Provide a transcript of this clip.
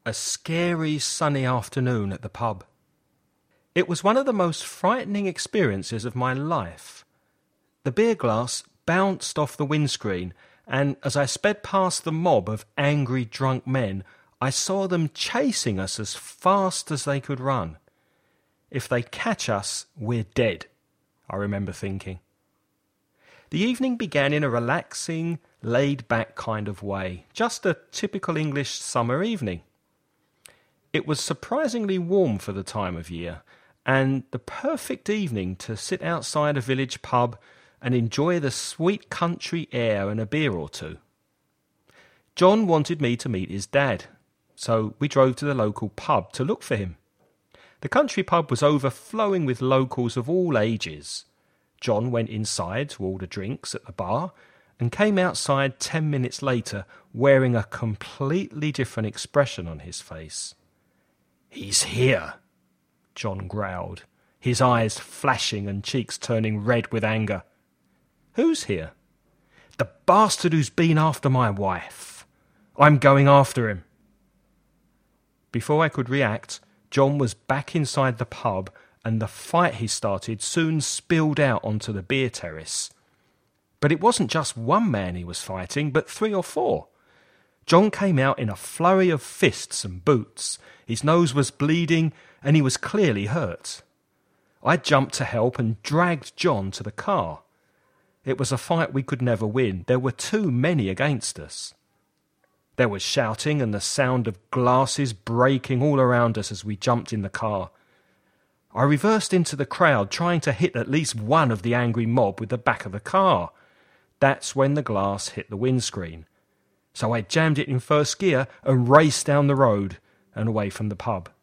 A scary sunny afternoon at the pub. It was one of the most frightening experiences of my life. The beer glass bounced off the windscreen, and as I sped past the mob of angry drunk men, I saw them chasing us as fast as they could run. If they catch us, we're dead, I remember thinking. The evening began in a relaxing, laid-back kind of way, just a typical English summer evening. It was surprisingly warm for the time of year, and the perfect evening to sit outside a village pub and enjoy the sweet country air and a beer or two. John wanted me to meet his dad, so we drove to the local pub to look for him. The country pub was overflowing with locals of all ages. John went inside to order drinks at the bar and came outside 10 minutes later wearing a completely different expression on his face. "He's here," John growled, his eyes flashing and cheeks turning red with anger. "Who's here?" "The bastard who's been after my wife. I'm going after him." Before I could react, John was back inside the pub, and the fight he started soon spilled out onto the beer terrace. But it wasn't just one man he was fighting, but 3 or 4. John came out in a flurry of fists and boots. His nose was bleeding, and he was clearly hurt. I jumped to help and dragged John to the car. It was a fight we could never win. There were too many against us. There was shouting and the sound of glasses breaking all around us as we jumped in the car. I reversed into the crowd, trying to hit at least one of the angry mob with the back of the car. That's when the glass hit the windscreen. So I jammed it in first gear and raced down the road and away from the pub.